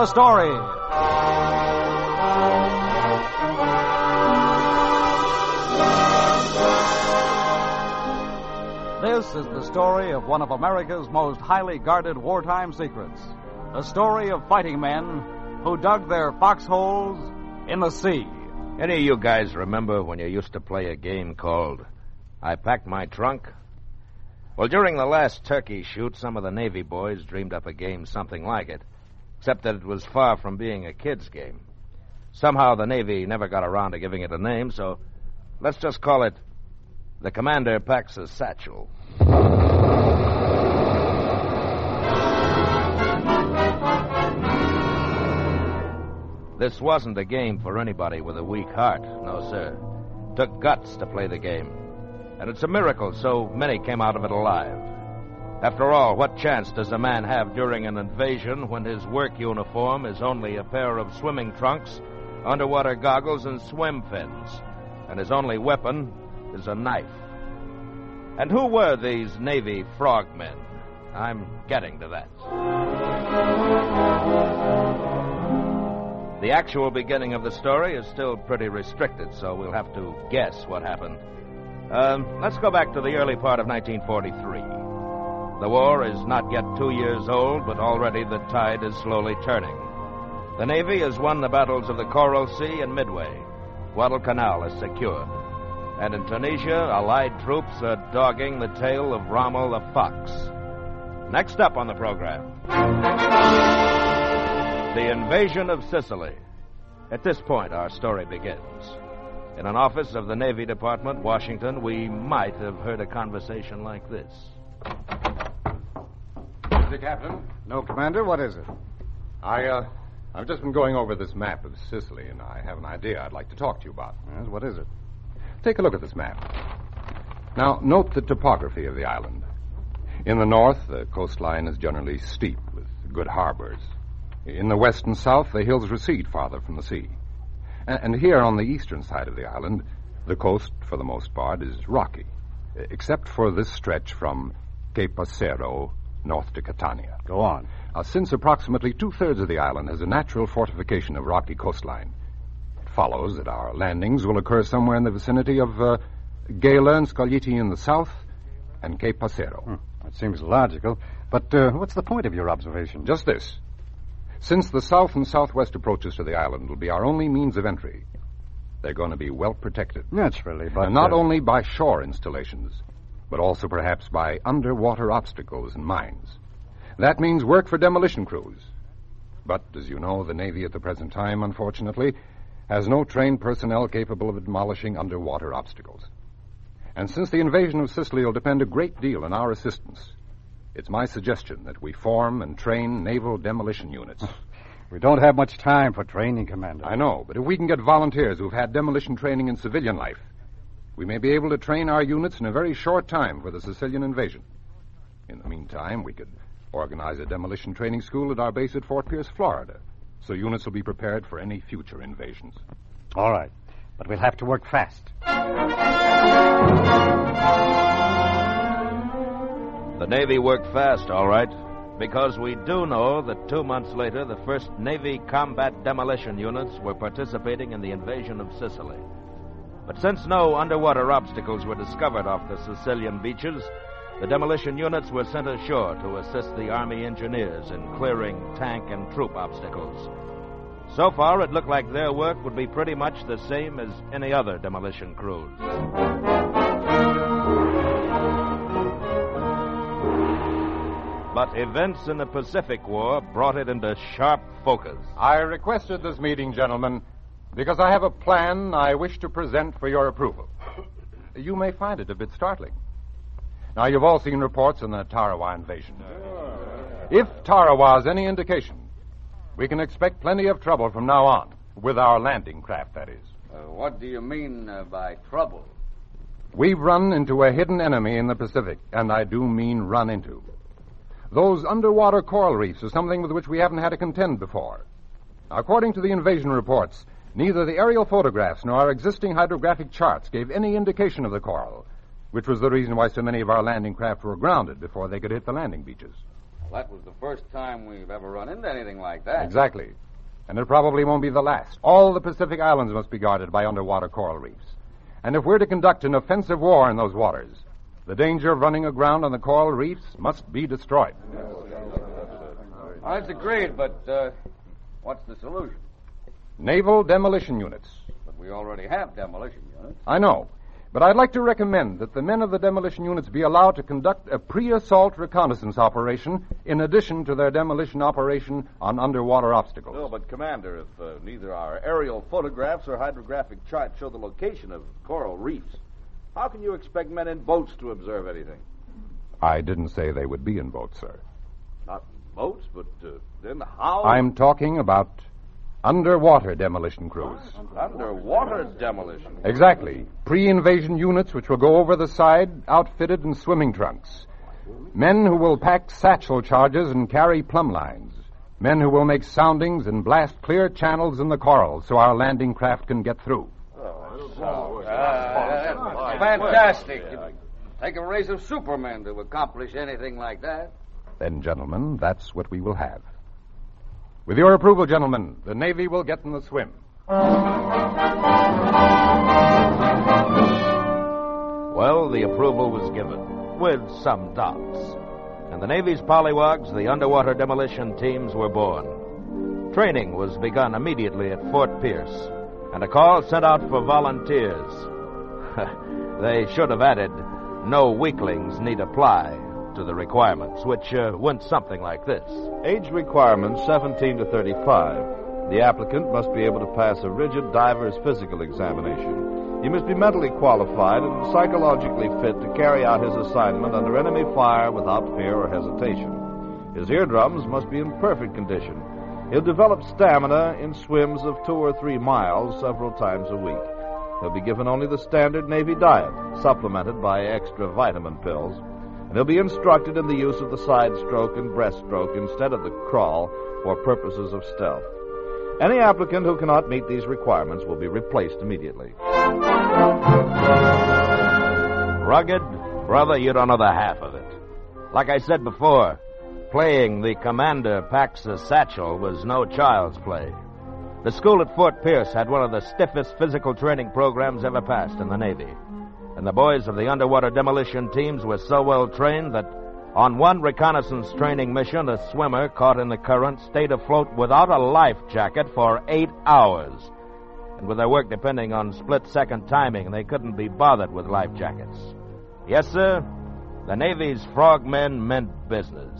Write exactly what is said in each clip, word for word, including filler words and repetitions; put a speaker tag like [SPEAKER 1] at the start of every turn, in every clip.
[SPEAKER 1] the story. This is the story of one of America's most highly guarded wartime secrets. A story of fighting men who dug their foxholes in the sea.
[SPEAKER 2] Any of you guys remember when you used to play a game called I Packed My Trunk? Well, during the last turkey shoot, some of the Navy boys dreamed up a game something like it, except that it was far from being a kid's game. Somehow the Navy never got around to giving it a name, so let's just call it The Commander Packs a Satchel. This wasn't a game for anybody with a weak heart, no, sir. It took guts to play the game. And it's a miracle so many came out of it alive. After all, what chance does a man have during an invasion when his work uniform is only a pair of swimming trunks, underwater goggles, and swim fins, and his only weapon is a knife? And who were these Navy frogmen? I'm getting to that. The actual beginning of the story is still pretty restricted, so we'll have to guess what happened. Um, let's go back to the early part of nineteen forty-three. The war is not yet two years old, but already the tide is slowly turning. The Navy has won the battles of the Coral Sea and Midway. Guadalcanal is secured. And in Tunisia, Allied troops are dogging the tail of Rommel the Fox. Next up on the program, the invasion of Sicily. At this point, our story begins. In an office of the Navy Department, Washington, we might have heard a conversation like this.
[SPEAKER 3] The captain?
[SPEAKER 4] No, Commander. What is it?
[SPEAKER 3] I, uh, I've just been going over this map of Sicily, and I have an idea I'd like to talk to you about.
[SPEAKER 4] Yes, what is it?
[SPEAKER 3] Take a look at this map. Now, note the topography of the island. In the north, the coastline is generally steep, with good harbors. In the west and south, the hills recede farther from the sea. And, and here on the eastern side of the island, the coast, for the most part, is rocky, except for this stretch from Cape Passero north to Catania.
[SPEAKER 4] Go on.
[SPEAKER 3] Uh, since approximately two-thirds of the island has a natural fortification of rocky coastline, it follows that our landings will occur somewhere in the vicinity of uh, Gela and Scaglietti in the south and Cape Passero.
[SPEAKER 4] Hmm. That seems logical. But uh, what's the point of your observation?
[SPEAKER 3] Just this. Since the south and southwest approaches to the island will be our only means of entry, they're going to be well protected.
[SPEAKER 4] Naturally, but...
[SPEAKER 3] And not
[SPEAKER 4] uh...
[SPEAKER 3] only by shore installations, but also perhaps by underwater obstacles and mines. That means work for demolition crews. But, as you know, the Navy at the present time, unfortunately, has no trained personnel capable of demolishing underwater obstacles. And since the invasion of Sicily will depend a great deal on our assistance, it's my suggestion that we form and train naval demolition units.
[SPEAKER 4] We don't have much time for training, Commander.
[SPEAKER 3] I know, but if we can get volunteers who've had demolition training in civilian life, we may be able to train our units in a very short time for the Sicilian invasion. In the meantime, we could organize a demolition training school at our base at Fort Pierce, Florida, so units will be prepared for any future invasions.
[SPEAKER 4] All right, but we'll have to work fast.
[SPEAKER 2] The Navy worked fast, all right, because we do know that two months later, the first Navy combat demolition units were participating in the invasion of Sicily. But since no underwater obstacles were discovered off the Sicilian beaches, the demolition units were sent ashore to assist the Army engineers in clearing tank and troop obstacles. So far, it looked like their work would be pretty much the same as any other demolition crews. But events in the Pacific War brought it into sharp focus.
[SPEAKER 3] I requested this meeting, gentlemen, because I have a plan I wish to present for your approval. You may find it a bit startling. Now, you've all seen reports on the Tarawa invasion. If Tarawa is any indication, we can expect plenty of trouble from now on, with our landing craft, that is.
[SPEAKER 5] Uh, what do you mean uh, by trouble?
[SPEAKER 3] We've run into a hidden enemy in the Pacific, and I do mean run into. Those underwater coral reefs are something with which we haven't had to contend before. According to the invasion reports, neither the aerial photographs nor our existing hydrographic charts gave any indication of the coral, which was the reason why so many of our landing craft were grounded before they could hit the landing beaches.
[SPEAKER 5] Well, that was the first time we've ever run into anything like that.
[SPEAKER 3] Exactly. And it probably won't be the last. All the Pacific Islands must be guarded by underwater coral reefs. And if we're to conduct an offensive war in those waters, the danger of running aground on the coral reefs must be destroyed.
[SPEAKER 5] That's agreed, but uh, what's the solution?
[SPEAKER 3] Naval demolition units.
[SPEAKER 5] But we already have demolition units.
[SPEAKER 3] I know. But I'd like to recommend that the men of the demolition units be allowed to conduct a pre-assault reconnaissance operation in addition to their demolition operation on underwater obstacles.
[SPEAKER 6] No, but, Commander, if uh, neither our aerial photographs or hydrographic charts show the location of coral reefs, how can you expect men in boats to observe anything?
[SPEAKER 3] I didn't say they would be in boats, sir.
[SPEAKER 6] Not in boats, but uh, then how?
[SPEAKER 3] I'm talking about underwater demolition crews.
[SPEAKER 6] Underwater demolition?
[SPEAKER 3] Exactly. Pre-invasion units which will go over the side, outfitted in swimming trunks. Men who will pack satchel charges and carry plumb lines. Men who will make soundings and blast clear channels in the coral so our landing craft can get through.
[SPEAKER 5] Oh, uh, fantastic. It'd take a race of supermen to accomplish anything like that.
[SPEAKER 3] Then, gentlemen, that's what we will have. With your approval, gentlemen, the Navy will get in the swim.
[SPEAKER 2] Well, the approval was given, with some doubts. And the Navy's polywogs, the underwater demolition teams, were born. Training was begun immediately at Fort Pierce, and a call sent out for volunteers. They should have added, no weaklings need apply to the requirements, which uh, went something like this.
[SPEAKER 6] Age requirements seventeen to thirty-five. The applicant must be able to pass a rigid diver's physical examination. He must be mentally qualified and psychologically fit to carry out his assignment under enemy fire without fear or hesitation. His eardrums must be in perfect condition. He'll develop stamina in swims of two or three miles several times a week. He'll be given only the standard Navy diet, supplemented by extra vitamin pills. And he'll be instructed in the use of the side stroke and breaststroke instead of the crawl for purposes of stealth. Any applicant who cannot meet these requirements will be replaced immediately.
[SPEAKER 2] Rugged? Brother, you don't know the half of it. Like I said before, playing the commander packs a satchel was no child's play. The school at Fort Pierce had one of the stiffest physical training programs ever passed in the Navy. And the boys of the underwater demolition teams were so well trained that on one reconnaissance training mission, a swimmer caught in the current stayed afloat without a life jacket for eight hours. And with their work depending on split-second timing, they couldn't be bothered with life jackets. Yes, sir, the Navy's frogmen meant business.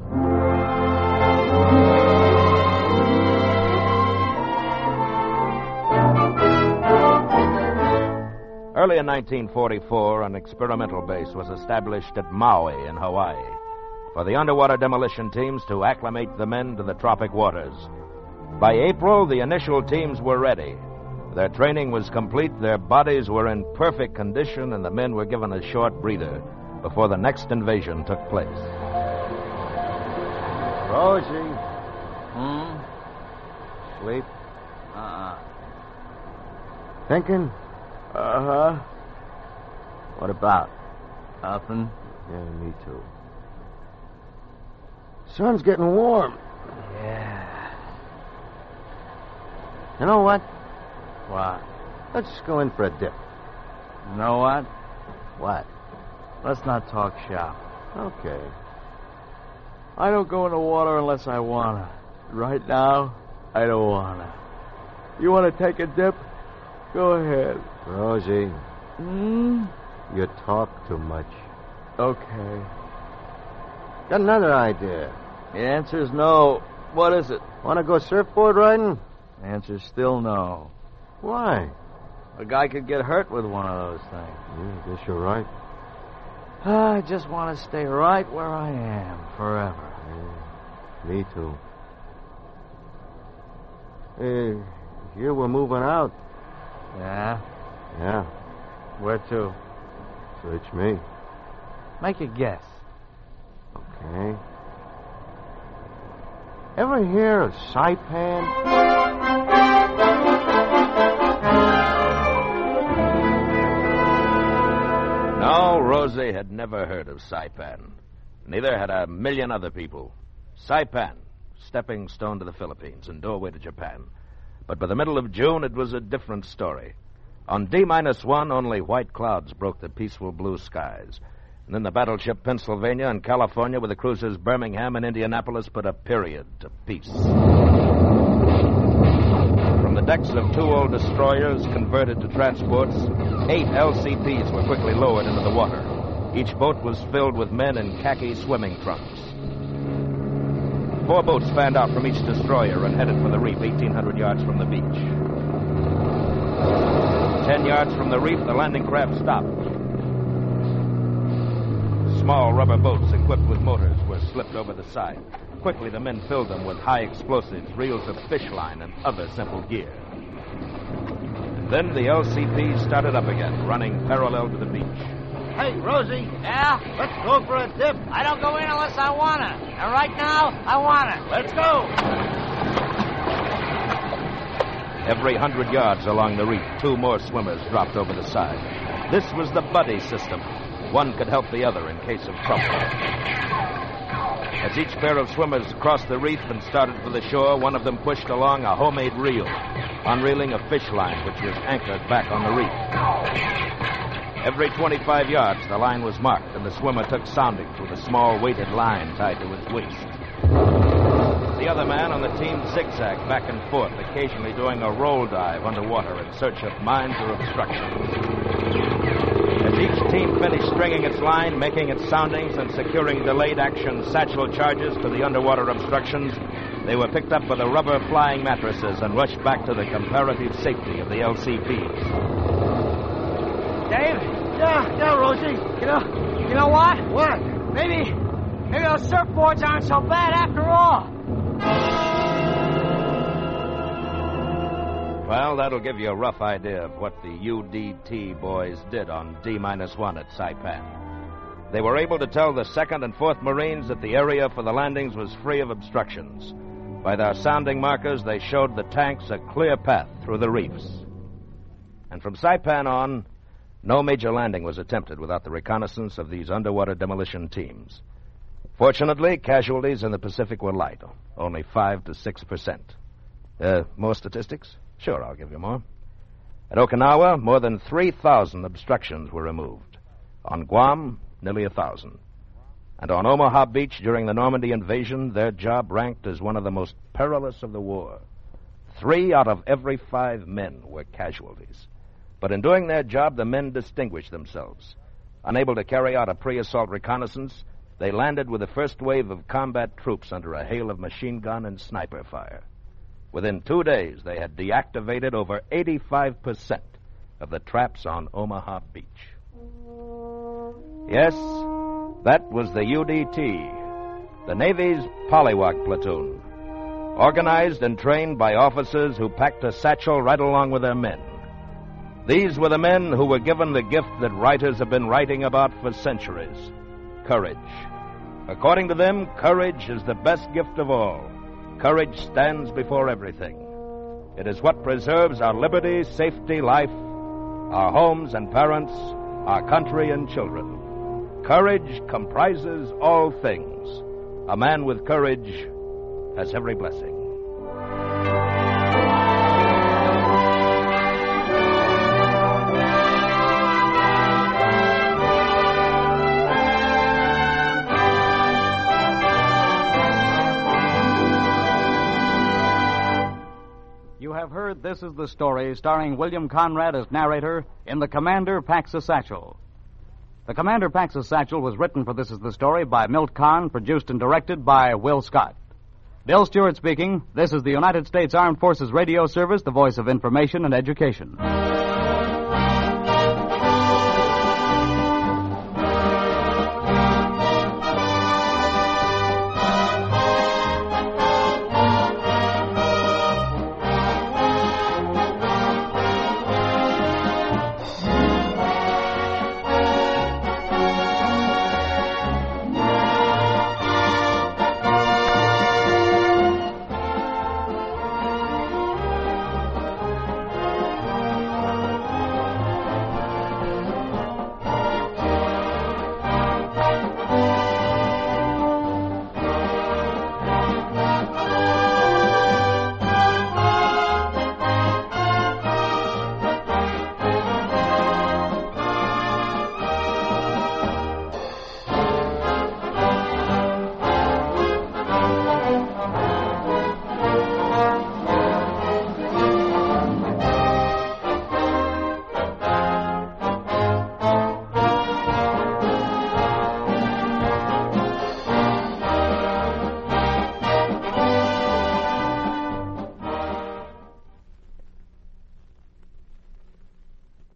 [SPEAKER 2] Early in nineteen forty-four, an experimental base was established at Maui in Hawaii for the underwater demolition teams to acclimate the men to the tropic waters. By April, the initial teams were ready. Their training was complete, their bodies were in perfect condition, and the men were given a short breather before the next invasion took place.
[SPEAKER 5] Rosie.
[SPEAKER 7] Hmm?
[SPEAKER 5] Sleep? Uh-uh.
[SPEAKER 7] Thinking?
[SPEAKER 5] Uh-huh.
[SPEAKER 7] What about?
[SPEAKER 5] Nothing.
[SPEAKER 7] Yeah, me too. Sun's getting warm.
[SPEAKER 5] Yeah.
[SPEAKER 7] You know what?
[SPEAKER 5] What?
[SPEAKER 7] Let's just go in for a dip.
[SPEAKER 5] You know what?
[SPEAKER 7] What?
[SPEAKER 5] Let's not talk shop.
[SPEAKER 7] Okay.
[SPEAKER 5] I don't go in the water unless I wanna. Right now, I don't wanna. You wanna take a dip? Go ahead.
[SPEAKER 7] Rosie,
[SPEAKER 5] Hmm?
[SPEAKER 7] you talk too much.
[SPEAKER 5] Okay.
[SPEAKER 7] Got another idea.
[SPEAKER 5] The answer's no. What is it?
[SPEAKER 7] Want to go surfboard riding?
[SPEAKER 5] The answer's still no.
[SPEAKER 7] Why?
[SPEAKER 5] A guy could get hurt with one of those things.
[SPEAKER 7] Yeah, I guess you're right.
[SPEAKER 5] I just want to stay right where I am forever.
[SPEAKER 7] Yeah, me too. Hey, here we're moving out.
[SPEAKER 5] Yeah?
[SPEAKER 7] Yeah,
[SPEAKER 5] Where to?
[SPEAKER 7] search me.
[SPEAKER 5] Make a guess.
[SPEAKER 7] Okay. Ever hear of Saipan?
[SPEAKER 2] No, Rosie had never heard of Saipan. Neither had a million other people. Saipan, stepping stone to the Philippines and doorway to Japan. But by the middle of June, it was a different story. On D minus one, only white clouds broke the peaceful blue skies. And then the battleship Pennsylvania and California with the cruisers Birmingham and Indianapolis put a period to peace. From the decks of two old destroyers converted to transports, eight L C Ps were quickly lowered into the water. Each boat was filled with men in khaki swimming trunks. Four boats fanned out from each destroyer and headed for the reef eighteen hundred yards from the beach. Ten yards from the reef, the landing craft stopped. Small rubber boats equipped with motors were slipped over the side. Quickly, the men filled them with high explosives, reels of fish line, and other simple gear. And then the L C P started up again, running parallel to the beach.
[SPEAKER 8] Hey, Rosie.
[SPEAKER 9] Yeah?
[SPEAKER 8] Let's go for a dip.
[SPEAKER 9] I don't go in unless I wanna. And right now, I wanna.
[SPEAKER 8] Let's go.
[SPEAKER 2] Every hundred yards along the reef, two more swimmers dropped over the side. This was the buddy system. One could help the other in case of trouble. As each pair of swimmers crossed the reef and started for the shore, one of them pushed along a homemade reel, unreeling a fish line which was anchored back on the reef. Every twenty-five yards, the line was marked, and the swimmer took soundings with a small weighted line tied to his waist. The other man on the team zigzagged back and forth, occasionally doing a roll dive underwater in search of mines or obstructions. As each team finished stringing its line, making its soundings, and securing delayed action satchel charges to the underwater obstructions, they were picked up by the rubber flying mattresses and rushed back to the comparative safety of the L C Ps.
[SPEAKER 9] Dave?
[SPEAKER 8] Yeah, yeah, Rosie.
[SPEAKER 9] You know, you know what?
[SPEAKER 8] What?
[SPEAKER 9] Maybe, maybe those surfboards aren't so bad after all.
[SPEAKER 2] Well, that'll give you a rough idea of what the U D T boys did on D minus one at Saipan. They were able to tell the second and fourth Marines that the area for the landings was free of obstructions. By their sounding markers, they showed the tanks a clear path through the reefs. And from Saipan on, no major landing was attempted without the reconnaissance of these underwater demolition teams. Fortunately, casualties in the Pacific were light, only five to six percent. Uh, more statistics? Sure, I'll give you more. At Okinawa, more than three thousand obstructions were removed. On Guam, nearly one thousand. And on Omaha Beach during the Normandy invasion, their job ranked as one of the most perilous of the war. Three out of every five men were casualties. But in doing their job, the men distinguished themselves. Unable to carry out a pre-assault reconnaissance, they landed with the first wave of combat troops under a hail of machine gun and sniper fire. Within two days, they had deactivated over eighty-five percent of the traps on Omaha Beach. Yes, that was the U D T, the Navy's Polywog Platoon, organized and trained by officers who packed a satchel right along with their men. These were the men who were given the gift that writers have been writing about for centuries, courage. According to them, courage is the best gift of all. Courage stands before everything. It is what preserves our liberty, safety, life, our homes and parents, our country and children. Courage comprises all things. A man with courage has every blessing.
[SPEAKER 1] You have heard This Is the Story, starring William Conrad as narrator in The Commander Packs a Satchel. The Commander Packs a Satchel was written for This Is the Story by Milt Kahn, produced and directed by Will Scott. Bill Stewart speaking. This is the United States Armed Forces Radio Service, the voice of information and education.